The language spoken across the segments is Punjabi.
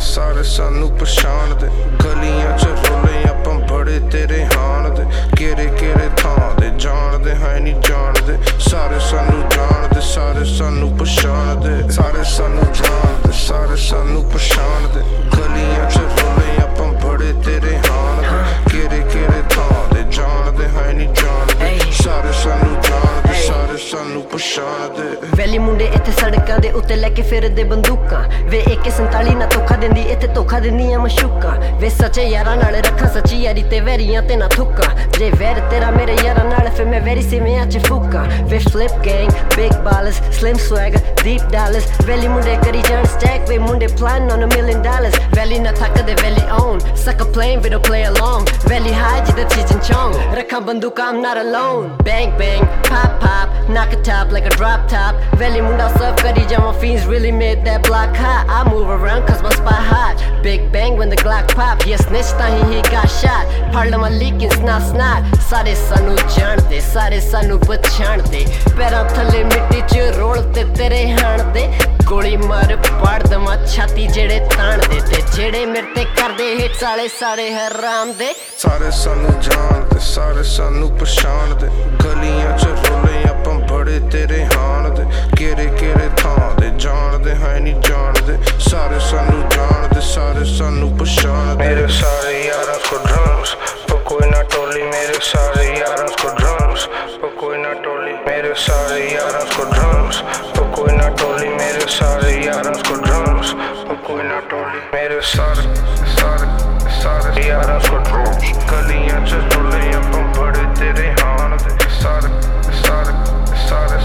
ਸਾਰੇ ਸਾਨੂੰ ਪਛਾਣਦੇ ਗਲੀਆਂ ਚ ਰੋਲੇ ਆਪਾਂ ਬੜੇ ਤੇਰੇ ਹਾਣ ਦੇ ਕਿਹੜੇ ਕਿਹੜੇ ਥਾਂ ਦੇ ਜਾਣਦੇ ਹੈ ਨਹੀਂ ਜਾਣਦੇ ਸਾਰੇ ਸਾਨੂੰ ਜਾਣਦੇ ਸਾਰੇ ਸਾਨੂੰ ਪਛਾਣਦੇ ਸਾਰੇ ਸਾਨੂੰ ਜਾਣਦੇ ਸਾਰੇ ਸਾਨੂੰ ਪਛਾਣਦੇ ਗਲੀਆਂ ਚ ਰੋਲੇ ਆਪਾਂ ਬੜੇ ਤੇਰੇ ਹਾਣ ਦੇ ਕਿਹੜੇ ਕਿਹੜੇ ਥਾਂ ਦੇ ਜਾਣਦੇ ਹੈ ਨਹੀਂ ਜਾਣਦੇ ਸਾਰੇ ਸਾਨੂੰ ਜਾਣਦੇ ਸਾਰੇ ਸਾਨੂੰ ਪਛਾਣਦੇ ਵੈਲੀ ਮੁੰਡੇ ਇੱਥੇ ਸੜਕਾਂ ਦੇ ਉੱਤੇ ਲੈ ਕੇ ਫਿਰਦੇ ਬੰਦੂਕਾਂ ਵੇ AK-47 ਨਾ ਧੋਖਾ ਦਿੰਦੀ ਇੱਥੇ ਧੋਖਾ ਦਿੰਦੀਆਂ ਮਸ਼ੂਕਾਂ ਵੇ ਸੱਚੇ ਯਾਰਾਂ ਨਾਲ ਰੱਖਾਂ ਸੱਚੀ ਯਾਰੀ ਤੇ ਵੈਰੀਆਂ ਤੇ ਨਾ ਥੁੱਕਾਂ ਜੇ ਵੈਰ ਤੇਰਾ ਮੇਰੇ ਯਾਰਾਂ ਨਾਲ ਫਿਰ ਮੈਂ ਵੈਰੀ ਸਿਵਿਆਂ ਚ ਫੂਕਾਂ ਵੇ flip gang big balls slim swag deep dolls ਵੈਲੀ ਮੁੰਡੇ ਕਰੀ ਜਾਣ ਸਟੈਕ ਵੇ ਮੁੰਡੇ ਪਲਾਨ on $1 million ਵੈਲੀ ਨਾ ਥੱਕਦੇ ਵੈਲੀ own suck a plane we don't play along ਵੈਲੀ ਹਾਈ ਜਿੱਦਾਂ ਚੀਚਨ ਚੌਂਗ ਰੱਖਾਂ ਬੰਦੂਕਾਂ I'm not alone bang bang pop pop knock it top like a drop top valley munda sub kari jama fiends really made that block hot I move around cause my spot hot big bang when the Glock pop yeah snitch tahi he got shot parlama leaking snot snot sare sanu jaande sare sanu pachhande ਪੈਰਾਂ ਥੱਲੇ ਮਿੱਟੀ ਚ ਰੋਲ ਤੇ ਤੇਰੇ ਹਾਣ ਦੇ ਗੋਲੀ ਮਾਰ ਪਾੜ ਦਮਾ ਛਾਤੀ ਜਿਹੜੇ ਤਾਣਦੇ ਤੇ ਜਿਹੜੇ ਮੇਰੇ ਤੇ ਕਰਦੇ ਹਿੱਟਸ ਵਾਲੇ ਸਾਰੇ ਹਰਾਮ ਦੇ ਸਾਰੇ ਸਾਨੂੰ ਜਾਣਦੇ ਸਾਰੇ ਸਾਨੂੰ ਪਛਾਣਦੇ ਗਲੀਆਂ ਚ ਰੋਲੇ ਆਪਾਂ ਬੜੇ ਤੇਰੇ ਹਾਣ ਦੇ ਕਿਹੜੇ ਕਿਹੜੇ ਥਾਂ ਦੇ ਜਾਣਦੇ ਹੈ ਨਹੀਂ ਜਾਣਦੇ ਸਾਰੇ ਸਾਨੂੰ ਜਾਣਦੇ ਸਾਰੇ ਸਾਨੂੰ ਪਛਾਣਦੇ ਮੇਰੇ ਸਾਰੇ ਯਾਰਾਂ ਕੋ ਡਰਮਸ कोई ना टोली मेरे सारे यारों को ड्रम्स कोई ना टोली मेरे सारे यारों को ड्रम्स कोई ना टोली मेरे सारे यारों को ड्रम्स कोई ना टोली मेरे सारे सारे सारे यारों को ड्रम्स गलियां च टोले अपन बड़े तेरे हान दे सारे सारे सारे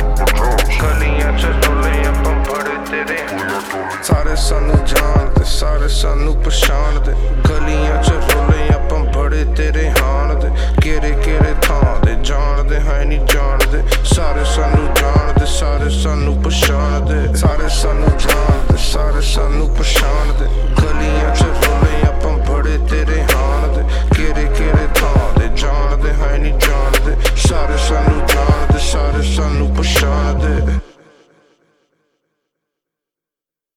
गलियां च टोले अपन बड़े तेरे ਸਾਰੇ ਸਾਨੂੰ ਜਾਣਦੇ ਸਾਰੇ ਸਾਨੂੰ ਪਛਾਣਦੇ ਗਲੀਆਂ ਚ ਰੋਲੇ ਆਪਾਂ ਬੜੇ ਤੇਰੇ ਹਾਣ ਦੇ ਕਿਹੜੇ ਕਿਹੜੇ ਥਾਂ ਦੇ ਜਾਣਦੇ ਹੈ ਨਹੀਂ ਜਾਣਦੇ ਸਾਰੇ ਸਾਨੂੰ ਜਾਣਦੇ ਸਾਰੇ ਸਾਨੂੰ ਪਛਾਣਦੇ ਸਾਰੇ ਸਾਨੂੰ ਜਾਣਦੇ ਸਾਰੇ ਸਾਨੂੰ ਪਛਾਣਦੇ ਗਲੀਆਂ ਚ ਰੋਲੇ